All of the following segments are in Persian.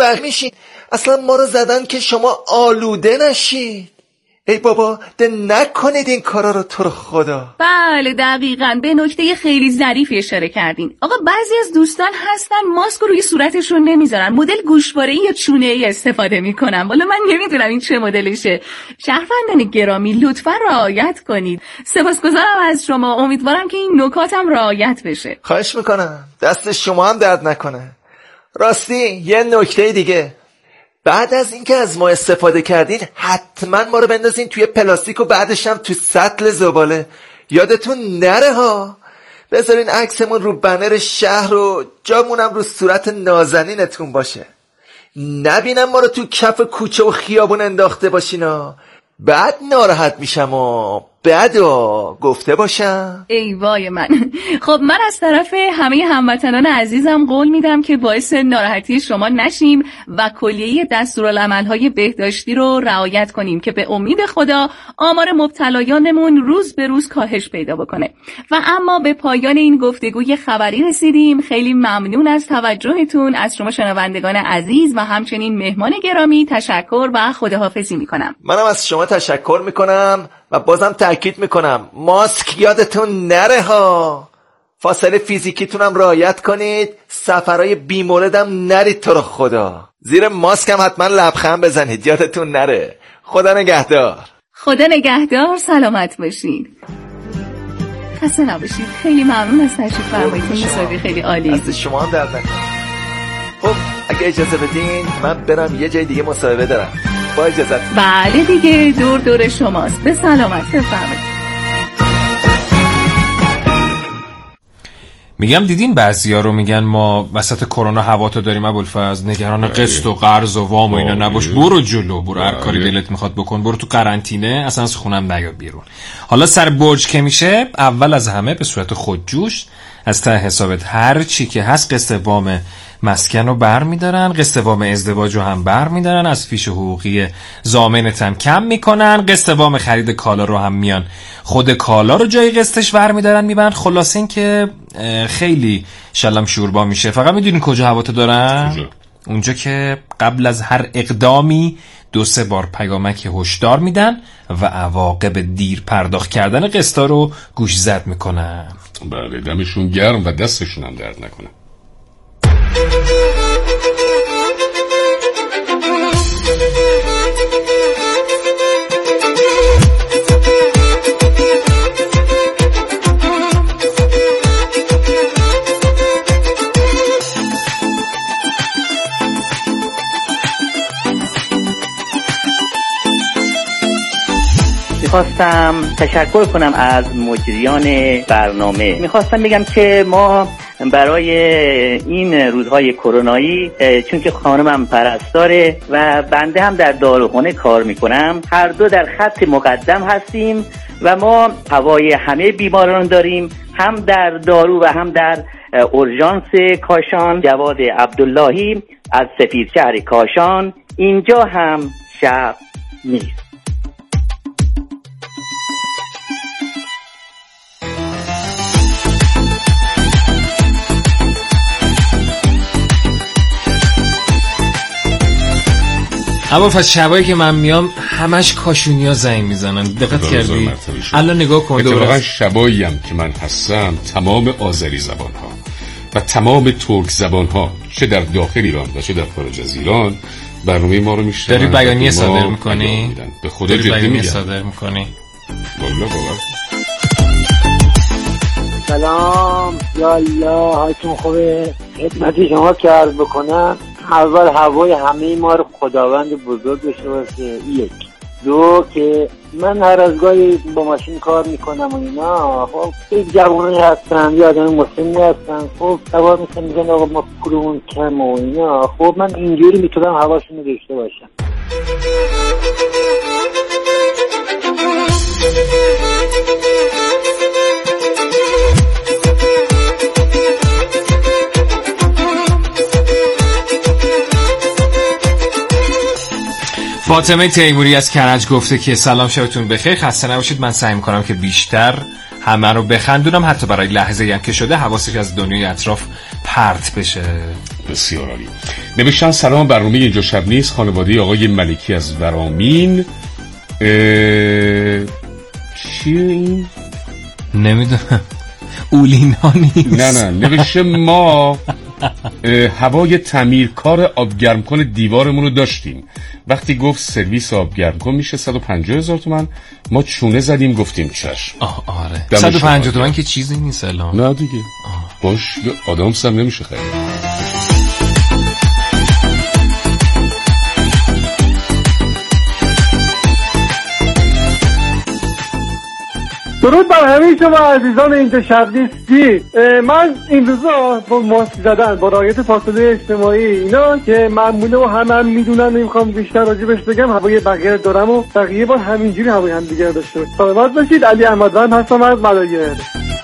بقیه میشین. اصلا ما رو زدن که شما آلوده نشید. ای بابا ده نکنید این کارا رو، تو رو خدا. بله دقیقاً، به نکته خیلی ظریفی اشاره کردین. آقا بعضی از دوستان هستن ماسک رو روی صورتشون نمیذارن، مدل گوشواره‌ای یا چونه‌ای استفاده میکنن. والا من نمیدونم این چه مدلشه. شهروندان گرامی لطفاً رعایت کنید. سپاسگزارم از شما، امیدوارم که این نکاتم رعایت بشه. خواهش میکنم، دست شما هم درد نکنه. راستی یه نکته دیگه، بعد از اینکه از ما استفاده کردید حتما ما رو بندازین توی پلاستیک و بعدش هم توی سطل زباله. یادتون نره ها. بذارین عکسمون رو بنر شهر و جامونم رو صورت نازنینتون باشه. نبینم ما رو تو کف کوچه و خیابون انداخته باشین ها. بعد ناراحت میشم و بعدا گفته باشم. ای وای من. خب من از طرف همه هموطنان عزیزم قول میدم که باعث ناراحتی شما نشیم و کلیه دستورالعمل‌های بهداشتی رو رعایت کنیم که به امید خدا آمار مبتلایانمون روز به روز کاهش پیدا بکنه. و اما به پایان این گفتگوی خبری رسیدیم. خیلی ممنون از توجهتون، از شما شنوندگان عزیز و همچنین مهمان گرامی تشکر و خداحافظی میکنم. منم از شما تشکر میکنم و بازم تأکید میکنم ماسک یادتون نره ها. فاصله فیزیکیتونم رعایت کنید. سفرهای بیموردم نرید تو رو خدا. زیر ماسک هم حتما لبخند بزنید، یادتون نره. خدا نگهدار. خدا نگهدار، سلامت باشید. خسته نباشید. خیلی ممنون از تشریف فرماییتون، مصاحبه خیلی عالی. از شما هم درد نکنه. خب اگه اجازه بدین من برم یه جای دیگه مصاحبه دارم. با اجازت. بله دیگه، دور شماست. به سلامت. بفرمایید. میگم دیدین بعضیا رو میگن ما وسط کرونا هواتو داریم ابوالفضل، نگران قسط و قرض و وام و اینا نباش، برو جلو، برو هر کاری دلت میخواد بکن، برو تو قرنطینه، اصلا از خونم نیا بیرون. حالا سر برج که میشه، اول از همه به صورت خودجوش از ته حسابت هر چی که هست قسط وام مسکن رو بر میدارن، قسط وام ازدواج رو هم بر میدارن، از فیش حقوقی ضامنت هم کم میکنن، قسط وام خرید کالا رو هم میان خود کالا رو جای قسطش بر میدارن میبرن. خلاص این که خیلی شلم شوربا میشه. فقط میدونین کجا هواتو دارن؟ اونجا که قبل از هر اقدامی 2-3 بار پیامک هشدار میدن و عواقب دیر پرداخت کردن قسطا رو گوش زد میکنن. بله دمشون گرم و دستشون هم درد نکنه. میخواستم تشکر کنم از مجریان برنامه. میخواستم بگم که ما برای این روزهای کرونایی، چون که خانمم پرستاره و بنده هم در داروخانه کار میکنم، هر دو در خط مقدم هستیم و ما هوای همه بیماران داریم، هم در دارو و هم در اورژانس کاشان. جواد عبداللهی از سفیدشهر کاشان. اینجا هم شب نیست. ابوالفضل شبایی که من میام همش کاشونیا زنگ میزنن، دقت کردی؟ الان نگاه کن اتفاقا شبایی هم که من هستم تمام آذری زبان ها و تمام ترک زبان ها چه در داخل ایران و چه در خارج از ایران برنامه ما رو میشنون. داری بیانیه صادر میکنی؟ به خدا جدی میگم. صادر میکنی؟ والله باور. سلام یا الله، حالتون خوبه؟ خدمت شما که عرض بکنم، اول هوای همه ما رو خداوند بزرگ داشته باشه. 1 2 که من هر از گاهی با ماشین کار میکنم و اینا، خب یک جوانایی هستن یا آدم مسلمی هستن، خب سوار میشن میگن آقا ما پولمون کم و اینا، خب من اینجوری میتونم هواشون رو داشته باشم. فاطمه تیموری از کرج گفته که سلام، شبتون بخیر، خسته نباشید. من سعی میکنم که بیشتر همه رو بخندونم، حتی برای لحظه‌ای هم که شده حواسش از دنیای اطراف پرت بشه. بسیار عالی. نوشتن سلام، برنامه اینجا شب نیست، خانواده آقای ملکی از ورامین. چیه این؟ نمیدونم. اولینا نیست. نه نوشته ما هوای تعمیرکار آبگرمکن دیوارمون رو داشتیم. وقتی گفت سرویس آبگرمکن میشه 150,000 تومان، ما چونه زدیم گفتیم چشم. آره 150 تومان که چیزی نیست الان. نه دیگه باش آدم سم نمیشه خیلی. درود بر همه شما عزیزان اینجا شب نیستی. من این روزا با ماسک زدن، با رعایت فاصله اجتماعی اینا که معموله و هم میدونن، نمیخوام بیشتر راجبش بگم، هوای بقیه دارم و بقیه با همینجوری هوای هم دیگه داشته باشید. سلامت باشید. علی احمدوند هستم از ملایر.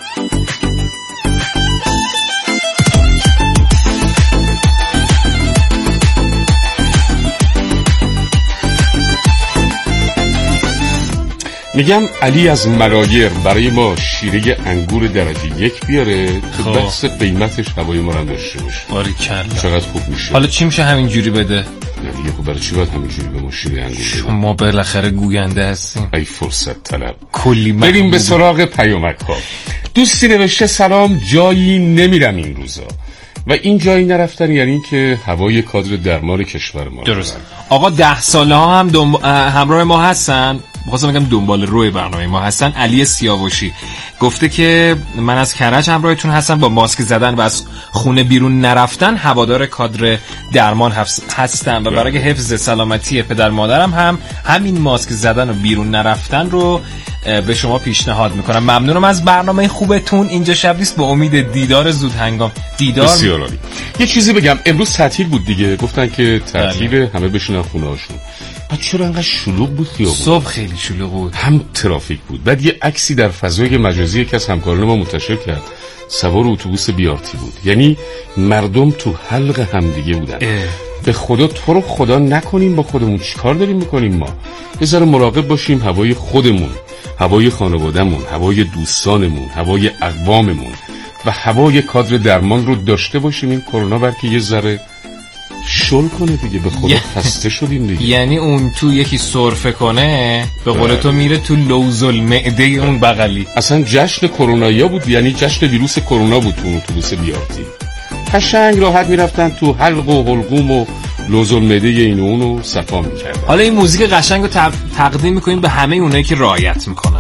میگم علی از ملایر برای ما شیره انگور درجه 1 بیاره که بحث قیمتش هوای ما رو داشته باشه. آره کلا چقدر خوب میشه. حالا چی میشه همین جوری بده؟ نه دیگه خب برای چی باید همین جوری به ما شیره انگور بده؟ شما بالاخره گوینده هستیم. ای فرصت طلب. کلی بریم به سراغ پیامک ها. دوستی نوشته سلام، جایی نمیرم این روزا و این جایی نرفتن یعنی این که هوای کادر درمان کشور ما. درست. آقا 10 ساله ها هم همراه ما هستن. می‌خواستم بگم دنبال روی برنامه ما هستن. علی سیاوشی گفته که من از کرج همراهتون هستم، با ماسک زدن و از خونه بیرون نرفتن هوادار کادر درمان هستم و برای حفظ سلامتی پدر مادرم هم همین ماسک زدن و بیرون نرفتن رو به شما پیشنهاد میکنم. ممنونم از برنامه خوبتون. اینجا شب نیست، به امید دیدار زود هنگام. دیدار بسیار عالی. یه چیزی بگم، امروز تعطیل بود دیگه، گفتن که تعطیله، همه بشینن خونه هاشون. بعد چرا انقدر شلوغ بود خیابون؟ صبح خیلی شلوغ بود، هم ترافیک بود. بعد یه عکسی در فضای مجازی که از همکاران ما منتشر کرد، سوار اتوبوس بیارتی بود، یعنی مردم تو حلق همدیگه بودن. به خدا تو رو خدا نکنیم با خودمون، چیکار داریم میکنیم ما؟ یه ذره مراقب باشیم، هوای خودمون، هوای خانوادهمون، هوای دوستانمون، هوای اقواممون و هوای کادر درمان رو داشته باشیم. این کرونا برکه یه ذره شل کنه دیگه، به خدا خسته شدیم دیگه. یعنی اون تو یکی سرفه کنه به قول تو میره تو لوز المعده اون بغلی. اصلا جشن کرونایا بود، یعنی جشن ویروس کرونا بود تو اتوبوس بیارتی. قشنگ راحت میرفتن تو حلق و حلقوم و لوز المعده این و اونو صفا میکردن. حالا این موزیک قشنگ رو تقدیم میکنیم به همه اونایی که رعایت میکنن.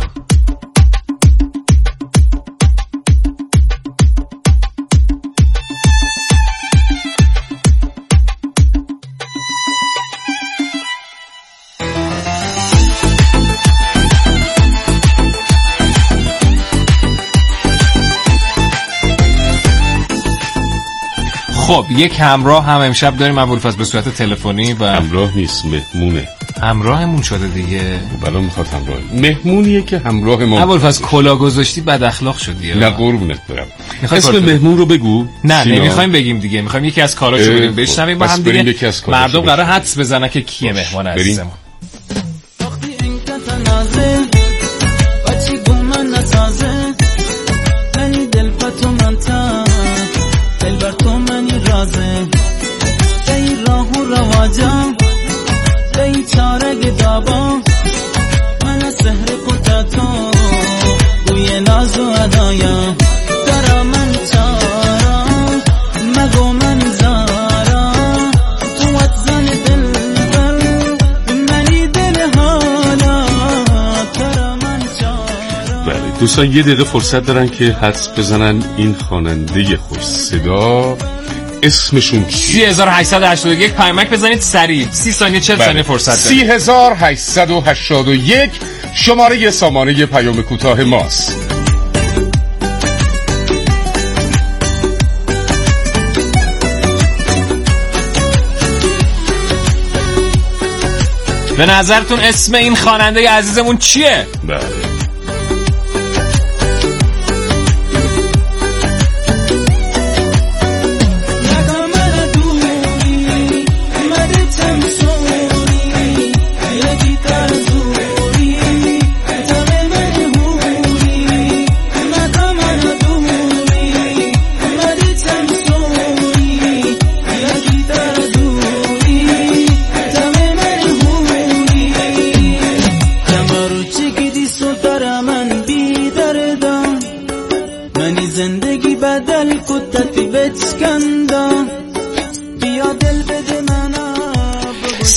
خب یک همراه هم امشب داریم ابوالفضل به صورت تلفنی و همراه نیست، مهمونه. همراهمون شده دیگه. بلا میخواد همراه. مهمونیه که همراه ما. ابوالفضل کلا گذاشتی بد اخلاق شدی. نه قربونت برم. اسم مهمون رو بگو. نه نمیخوایم بگیم دیگه، میخوایم یکی از کاراشو بریم بشنویم با هم دیگه. مردم قرار حدس بزنن که کیه مهمان عزیزمون. دوستان یه دقیقه فرصت دارن که حدس بزنن این خواننده خوش صدا اسمشون چیه؟ 3881 پیامک بزنید سریع. 30 ثانیه 40 ثانیه فرصت دارید. 3881 شماره سامانه پیام کوتاه ماست. به نظرتون اسم این خواننده عزیزمون چیه؟ بله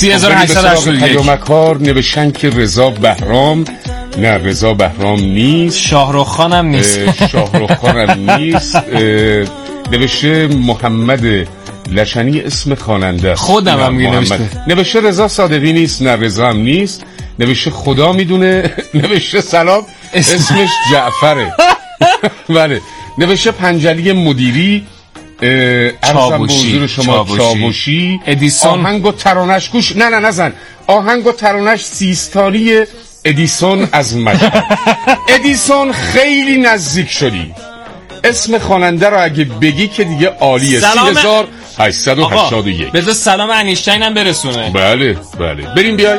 3881 پیامکار نوشتن که رضا بهرام، نه رضا بهرام نیست، شاهرخ خانم نیست، شاهرخ خانم نیست، نوشته محمد لشنی اسم خواننده، خودم هم نوشته، نوشته رضا صادقی نیست، نه رضا هم نیست، نوشته خدا میدونه، نوشته سلام اسمش جعفره. بله، نوشته پنجلی مدیری، چاوشی، شما چاوشی، ادیسون، آهنگ و ترانش گوش، نه نزن، آهنگ و ترانش سیستانی ادیسون از مشهد. ادیسون خیلی نزدیک شدی، اسم خواننده رو اگه بگی که دیگه عالیه. 3881. بذار سلام انیشتین هم برسونه. بله بریم بیای.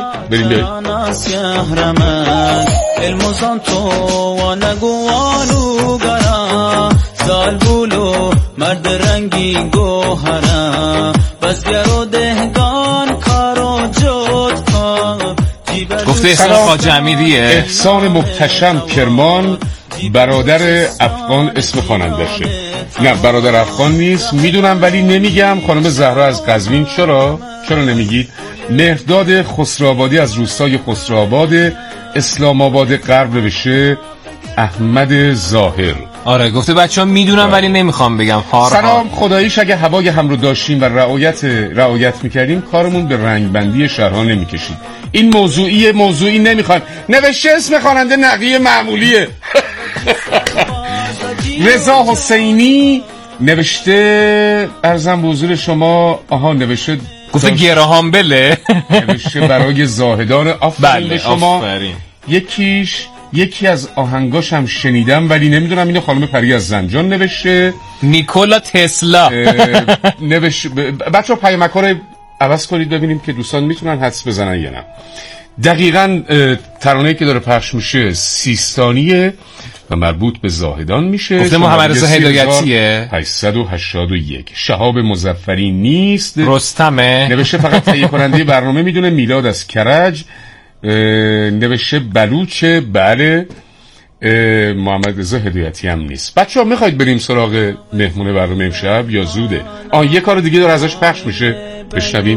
الموزان تو و نگوانو گرا زال بولو مرد رنگی گوهرا بس گرو دهگان کارو جد کن. گفته احسان خواجه امیریه. احسان محتشم کرمان، برادر افغان اسم خوانندشه. نه برادر افغان نیست، میدونم ولی نمیگم. خانم زهرا از قزوین، چرا نمیگید؟ مهرداد خسروآبادی از روستای خسروآباد اسلام آباد غرب نوشته احمد ظاهر. آره گفته بچه‌ها میدونم ولی نمیخوام بگم. سلام، خداییش اگه هوای هم رو داشتیم و رعایت میکردیم کارمون به رنگ بندی شهرها نمیکشید. این موضوعی نمیخوایم. نوشته اسم خواننده نقی معمولیه. رضا حسینی نوشته ارزم به حضور شما، نوشته گفته گراهام بله. نوشته برای زاهدان. آفرین به شما. آفرین. یکی از آهنگاش هم شنیدم ولی نمیدونم. اینو خانم پری از زنجان نوشته. نیکولا تسلا نوشته. بچه‌ها پیامک‌ها رو عوض کنید ببینیم که دوستان میتونن حدس بزنن یا نه. دقیقاً ترانه‌ای که داره پخش میشه سیستانیه و مربوط به زاهدان میشه. گفته محمد رضا هدایتیه. 881. شهاب مظفری نیست. رستمه. نوشته فقط تهیه کننده برنامه میدونه. میلاد از کرج نوشته بلوچه. بله. محمد رضا هدایتی هم نیست. بچه‌ها میخواید بریم سراغ مهمون برنامه امشب یا زوده؟ یه کار دیگه داره ازش پخش میشه، بشنویم.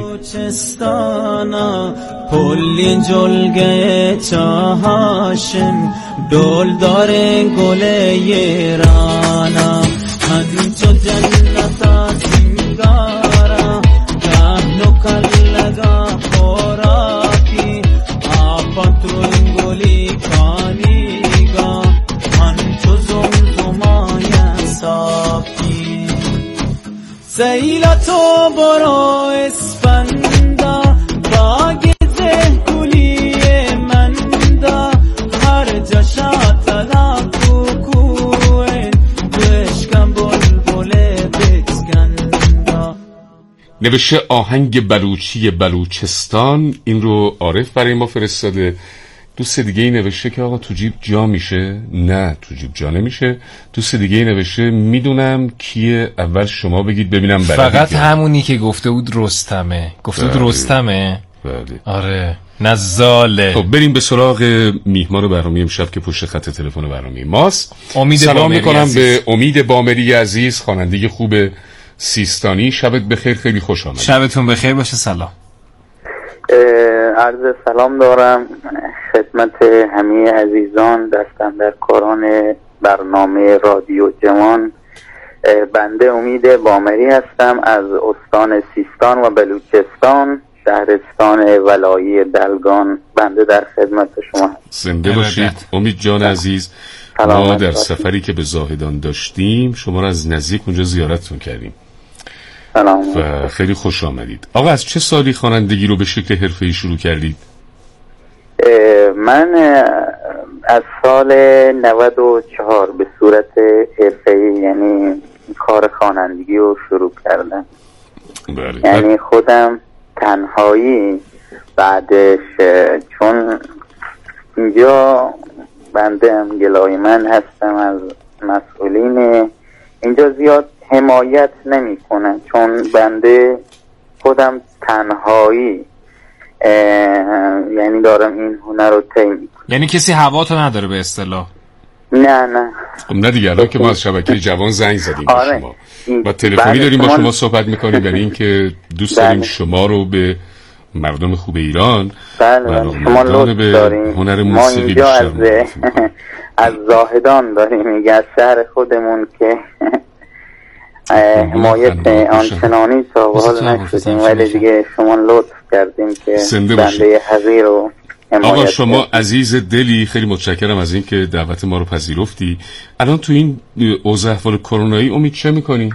پلی جلگه چاهاشن دول داره گله ایرانا هنچو جنتا سنگارا کهنو کلگا خوراکی آفت رو انگولی کانیگا هنچو زمزمای صافی سیلا تو برو اسفندا باگزه گلی مندا هر جا شاتلا کوکوین بشکن بلبل بسکندا. نوشته آهنگ بلوچی بلوچستان. این رو عارف برای ما فرستاده. دوست دیگه ای نوشته که آقا تو جیب جا میشه. نه تو جیب جا نمیشه. دوست دیگه ای نوشته میدونم کیه، اول شما بگید ببینم. فقط همونی که گفته بود رستمه. رستمه. بله. آره نزاله. خب بریم به سراغ میهمان برنامه امشب که پشت خط تلفن برنامه ماست. سلام میکنم به امید بامری عزیز، خواننده خوب سیستانی. شبت بخیر، خیلی خوش آمدید. شبتون بخیر باشه. سلام. عرض سلام دارم خدمت همه عزیزان دستم در کاران برنامه رادیو جوان. بنده امید بامری هستم از استان سیستان و بلوچستان، شهرستان ولایی دلگان. بنده در خدمت شما هستم. زنده باشید امید جان عزیز. ما در سفری که به زاهدان داشتیم شما را از نزدیک اونجا زیارتتون کردیم و خیلی خوش آمدید. آقا از چه سالی خوانندگی رو به شکل حرفه‌ای شروع کردید؟ من از سال 94 به صورت حرفه‌ای یعنی کار خوانندگی رو شروع کردم. بله. یعنی خودم تنهایی بعدش، چون اینجا بنده هم گلایمن هستم از مسئولین اینجا زیاد حمایت نمی کنن، چون بنده خودم تنهایی یعنی دارم این هنر رو طی میکنم. یعنی کسی هوا تو نداره به اصطلاح؟ نه خب نه دیگه. الان که ما از شبکه جوان زنگ زدیم آره. شما و تلفنی داریم با شما صحبت میکنیم، یعنی این که دوست داریم شما رو به مردم خوب ایران بله شما لطف داریم. هنر ما موسیقی اینجا از زاهدان داریم میگه از شهر خودمون که حمایت آنچنانی تا به حال نشدیم، ولی دیگه شما لطف کردیم که بنده حقیر رو آقا شما عزیز دلی، خیلی متشکرم از این که دعوت ما رو پذیرفتی. الان تو این اوضاع احوال کرونایی امید چه میکنی؟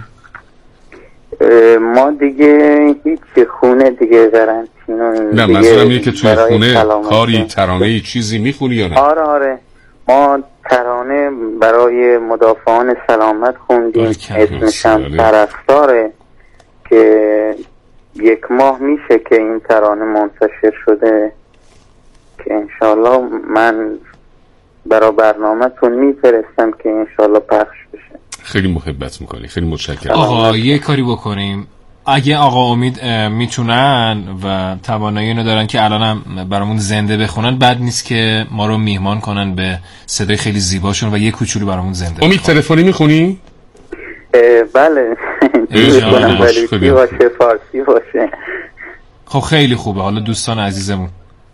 ما دیگه هیچ خونه دیگه قرنطینه. نه منظورم اینه که توی خونه کاری ترانه‌ای چیزی میخونی یا نه؟ آره ما ترانه برای مدافعان سلامت خوندیم، اسمش هم پرستاره که 1 ماه میشه که این ترانه منتشر شده که انشالله من برای برنامه‌تون میفرستم که انشالله پخش بشه. خیلی محبت میکنی، خیلی متشکرم. آقا یه کاری بکنیم، اگه آقا امید میتونن و توانایی اینو دارن که الانم برامون زنده بخونن، بد نیست که ما رو میهمان کنن به صدای خیلی زیباشون و یه کوچولو برامون زنده. امید تلفنی میخونی؟ بله بلوچی باشه فارسی باشه. خب خیلی خوبه. حالا دوستان عزیزمون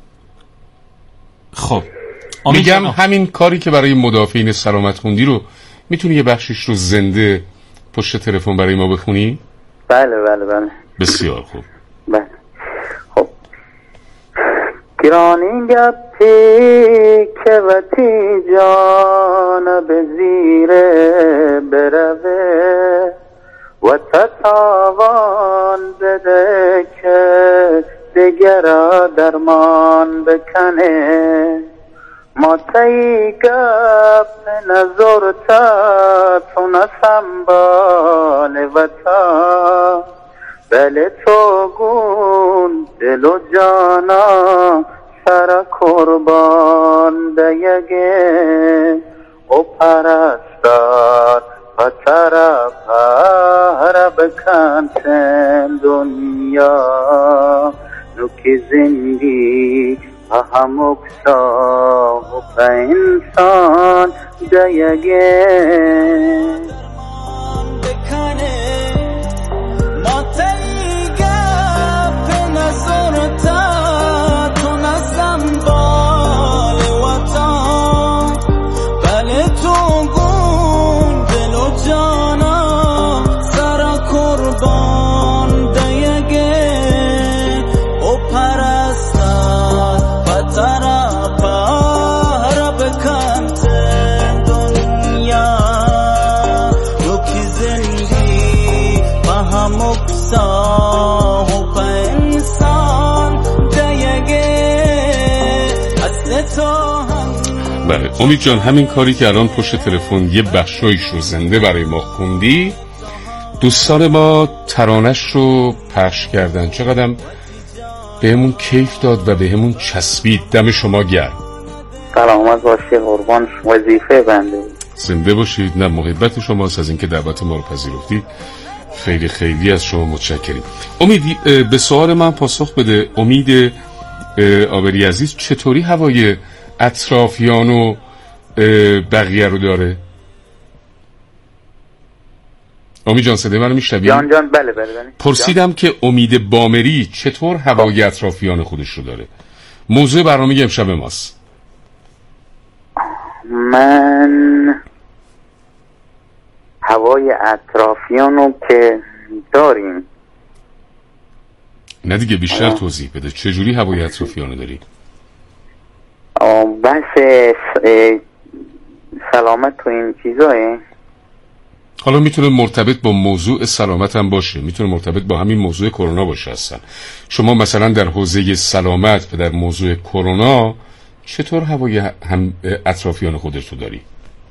خب میگم همین کاری که برای مدافعین سلامت خوندی رو میتونی یه بخشش رو زنده پشت تلفن برای ما بخونی؟ بله بسیار خوب. بله خب گرانی گپی که وطی جان به زیره بروه و تتاوان بده که دگرا درمان بکنه ما تایی گپ نظر تا تو نسنبال و تا بله تو گون دل و جانا سر قربان دیگه او پرستار و طرف هر بکنتن دنیا نو که زندگی هم اکسا و به انسان دیگه بکنه ما تیگه به نظر تا تو نزم بال وطن بله تو گون دل و جانا سر قربان دیگه او پرستار و طرف هر بکنتن دنیا رو که زندگی و هم اکسا و به انسان دیگه اصل تو هم. بله امید جان همین کاری که الان پشت تلفن یه بخشایش رو زنده برای ما خوندی، دوستان ما ترانش رو پخش کردن، چقدر بهمون کیف داد و بهمون چسبید. دم شما گرم. سلامت باشید قربان، وظیفه بنده. زنده باشید. نه محبت شماست از اینکه دعوت ما رو پذیرفتید. خیلی خیلی از شما متشکریم. امید به سوال من پاسخ بده. امید آبری عزیز چطوری هوای اطرافیان و بقیه رو داره؟ امید جان صدای منو میشنوی؟ جان بله. پرسیدم که امید بامری چطور هوای اطرافیان خودش رو داره؟ موضوع برنامه امشب ماست. من هوای اطرافیان رو که داریم. نه دیگه بیشتر توضیح بده چجوری هوای اطرافیان رو داری؟ بس سلامت تو این چیزایه. حالا میتونه مرتبط با موضوع سلامت هم باشه، میتونه مرتبط با همین موضوع کرونا باشه. هستن شما مثلا در حوزه سلامت و در موضوع کرونا چطور هوای هم اطرافیان خودت رو داری؟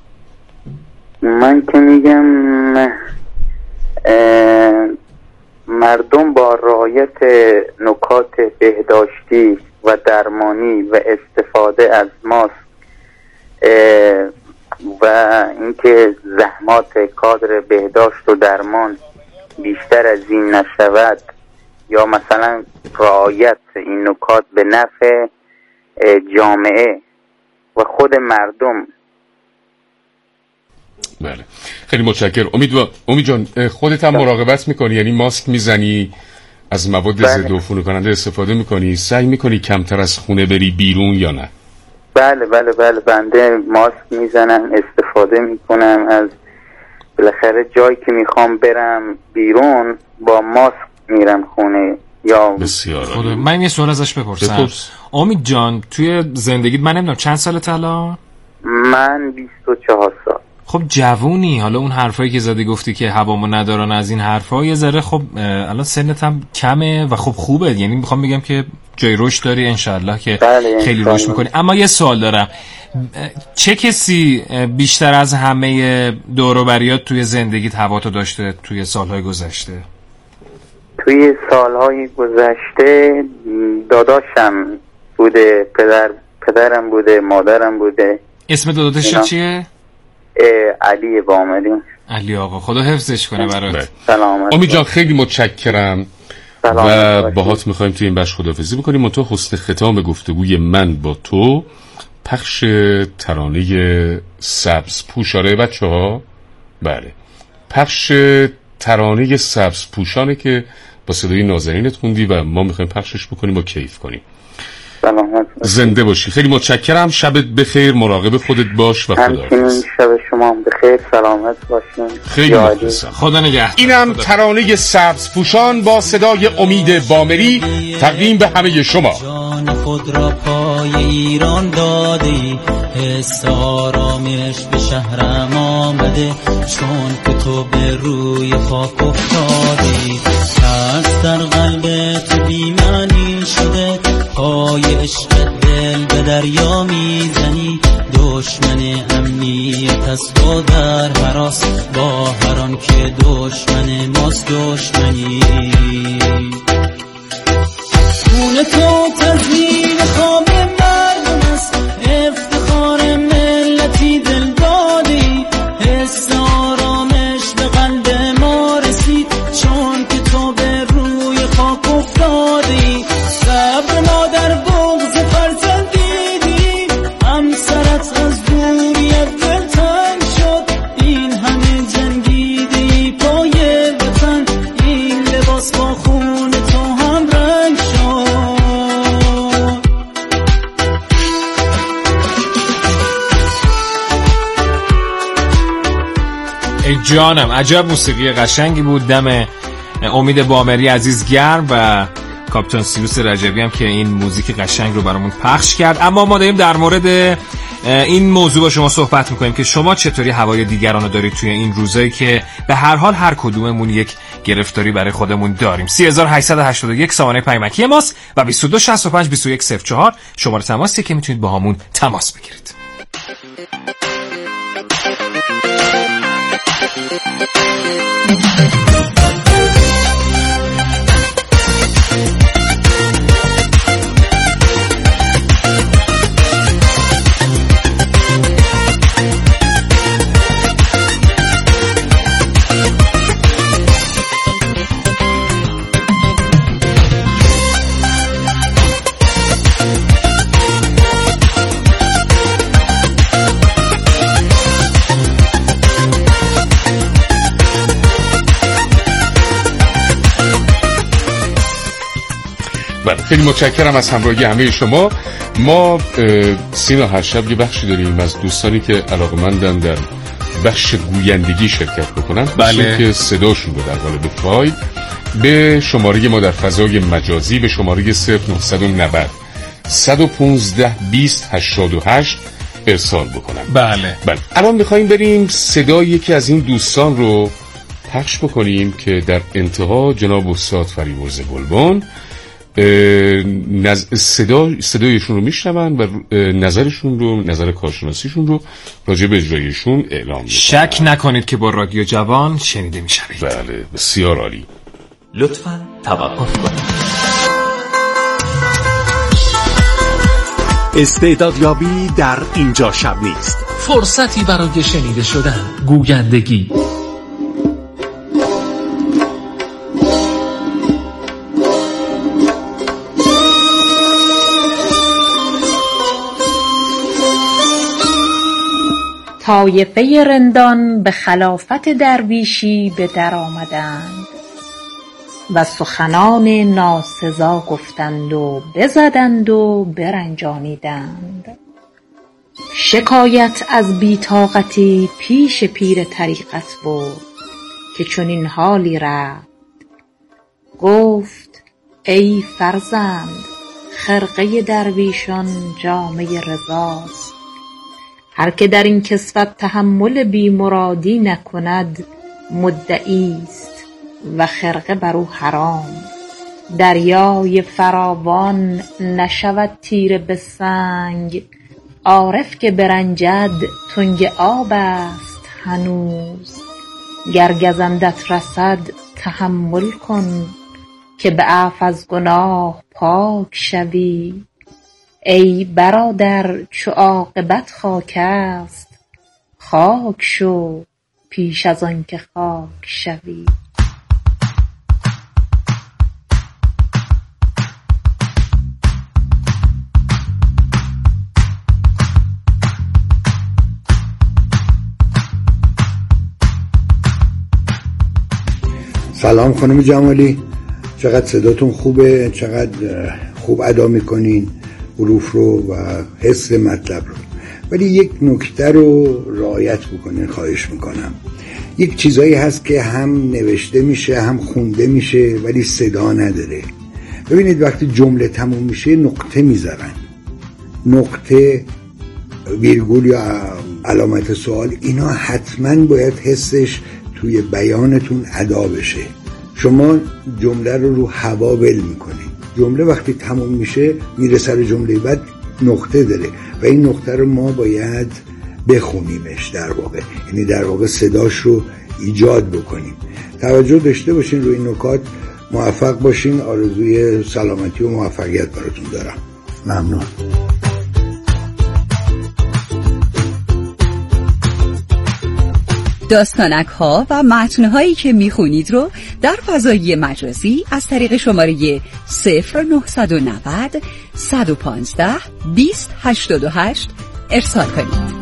من که میگم مردم با رعایت نکات بهداشتی و درمانی و استفاده از ماسک و اینکه زحمات کادر بهداشت و درمان بیشتر از این نشود یا مثلا رعایت این نکات به نفع جامعه و خود مردم. بله خیلی متشکرم. امید جان خودت هم مراقبت میکنی؟ یعنی ماسک میزنی از مواد ضد عفونی کننده استفاده میکنی؟ سعی میکنی کمتر از خونه بری بیرون یا نه؟ بله بنده ماسک میزنم، استفاده میکنم. از بالاخره جایی که میخوام برم بیرون با ماسک میرم خونه. یا بسیار من یه سوال ازش بپرسم. امید جان، توی زندگیت من نمیدونم چند سالت الان؟ من 24 سال. خب جوونی. حالا اون حرفایی که زدی گفتی که هوامو ندارن از این حرفا یه ذره خب الان سنت هم کمه و خب خوبه، یعنی میخوام بگم که جای رشد داری انشالله که خیلی رشد میکنی. اما یه سوال دارم، چه کسی بیشتر از همه دور و بریات توی زندگیت هواتو داشته توی سالهای گذشته؟ توی سالهای گذشته داداشم بوده، پدرم بوده، مادرم بوده. اسم داداشت چیه؟ علی بامری. علی آقا، خدا حفظش کنه برات. سلامت. امید جان خیلی متشکرم و باهات میخوایم توی این بخش خداحافظی بکنیم. منتها حسن ختام گفتگوی من با تو پخش ترانه سبز پوشاره بچه‌ها. بله، پخش ترانه سبز پوشانه که با صدای نازنینت خوندی و ما میخوایم پخشش بکنیم و کیف کنیم. سلامت. زنده باشی. خیلی متشکرم. شبت بخیر، مراقب خودت باش و خداحافظ. شب شما هم بخیر، سلامت باشین. خیلی مخلصم. خدا نگهدار. اینم ترانه سبز پوشان با صدای امید بامری تقدیم به همه شما. جان خود را پای ایران دادی، حس آرامش به شهرم آمده، چون که تو به روی خاک افتادی. ترس در قلب تو بی‌معنی شده، پای عشق دل به دریا میزنی. دشمن امنیت از تو در هراس، با هر آن که دشمن ماست دشمنی. خون تو تزیین خواب مردم است، افتخار ملتی دل دادی. حس آرامش به قلب ما رسید، چون که تو به روی خاک افتادی. صبر ما در بغض فرزندیدی، همسرت از دوریت دل تنگ شد. این همه جنگیدی پای وطن، این لباس با خون تو هم رنگ شد. ای جانم، عجب موسیقی قشنگی بود. دم امید بامری عزیز گرم و کاپیتان سیروس رجبی هم که این موزیک قشنگ رو برامون پخش کرد. اما ما داریم در مورد این موضوع با شما صحبت میکنیم که شما چطوری هوای دیگران رو دارید توی این روزایی که به هر حال هر کدوممون یک گرفتاری برای خودمون داریم. 3881 سامانه پیامکی ماست و 2265 2104 شماره تماسیه که میتونید با همون تماس بگیرید. خیلی متشکرم از همراهی همه شما. ما سینا هر شب یه بخشی داریم از دوستانی که علاقمندن در بخش گویندگی شرکت بکنن. بله. که صداشون رو در قالب فایل به شماره ما در فضای مجازی به شماره 0990 115 20 88 ارسال بکنن. بله. الان میخواییم بریم صدای یکی از این دوستان رو پخش بکنیم که در انتها جناب استاد فریبرز گلبان صدایشون رو میشنون و نظرشون رو، نظر کارشناسیشون رو راجع به اجرایشون اعلام میکنن. شک نکنید که با رادیو جوان شنیده میشوید. بله، بسیار عالی. لطفاً توقف کنید. استعدادیابی در اینجا شب نیست. فرصتی برای شنیده شدن، گویندگی. طایفه رندان به خلافت درویشی به در آمدند. و سخنان ناسزا گفتند و بزدند و برنجانیدند. شکایت از بی‌طاقتی پیش پیر طریقت بود که چنین حالی رفت. گفت ای فرزند، خرقه درویشان جامه رضاست. هر که در این کسوت تحمل بیمرادی نکند مدعی است و خرقه بر او حرام. دریای فراوان نشود تیره به سنگ، عارف که برنجد تنگ آب است هنوز. گر گزندت رسد تحمل کن که به عفو از گناه پاک شوی. ای برادر چو عاقبت خاک است، خاک شو پیش از آن که خاک شوی. سلام خانم جمالی، چقدر صداتون خوبه، چقدر خوب ادا میکنین حروف رو و حس مطلب رو. ولی یک نکته رو رعایت بکنین خواهش میکنم. یک چیزایی هست که هم نوشته میشه هم خونده میشه ولی صدا نداره. ببینید وقتی جمله تموم میشه نقطه میذارن، نقطه، ویرگول یا علامت سوال، اینا حتما باید حسش توی بیانتون ادا بشه. شما جمله رو هوا ول میکنید. جمله وقتی تموم میشه میره سر جمله بعد نقطه داره و این نقطه رو ما باید بخونیمش در واقع، یعنی در واقع صداش رو ایجاد بکنیم. توجه داشته باشین روی این نکات. موفق باشین. آرزوی سلامتی و موفقیت براتون دارم. ممنون. داستانک ها و متن هایی که میخونید رو در فضای مجازی از طریق شماره 0990 115 2088 ارسال کنید.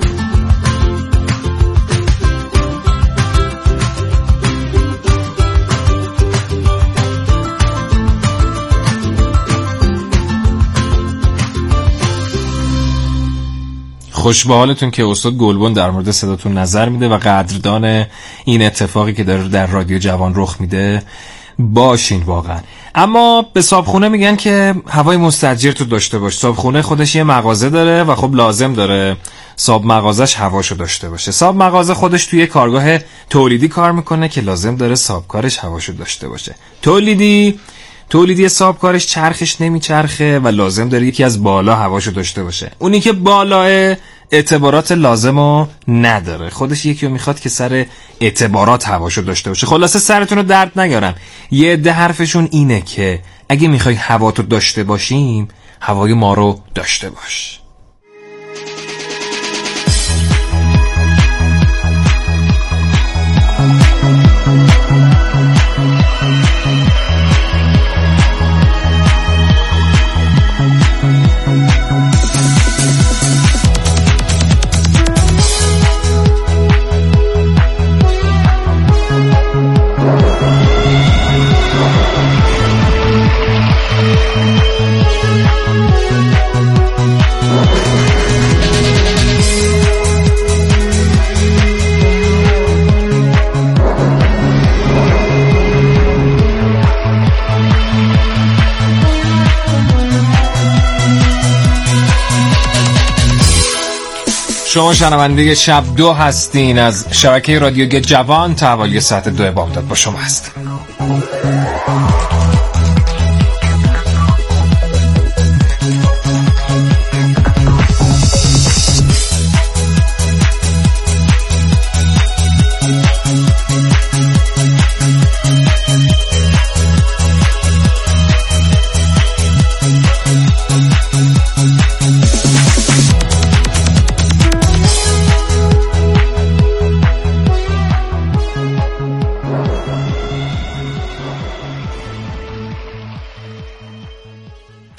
خوش به حالتون که استاد گلبن در مورد صداتون نظر میده و قدردان این اتفاقی که داره در رادیو جوان رخ میده باشین واقعا. اما به صابخونه میگن که هوای مستاجر تو داشته باش. صابخونه خودش یه مغازه داره و خب لازم داره صاحب مغازش هواشو داشته باشه. صاحب مغازه خودش توی کارگاه تولیدی کار میکنه که لازم داره صاحب کارش هواشو داشته باشه. تولیدی صاحب کارش چرخش نمیچرخه و لازم داره یکی از بالا هواشو داشته باشه. اونی که بالاه اعتبارات لازمو نداره، خودش یکی رو میخواد که سر اعتبارات هواشو داشته باشه. خلاصه سرتون رو درد نگارم. یه عده حرفشون اینه که اگه میخوای هواتو داشته باشیم هوای ما رو داشته باش. شما شنونده شب 2 هستین از شبکه رادیو جوان. تا حوالی ساعت 2 بامداد با شما هستم.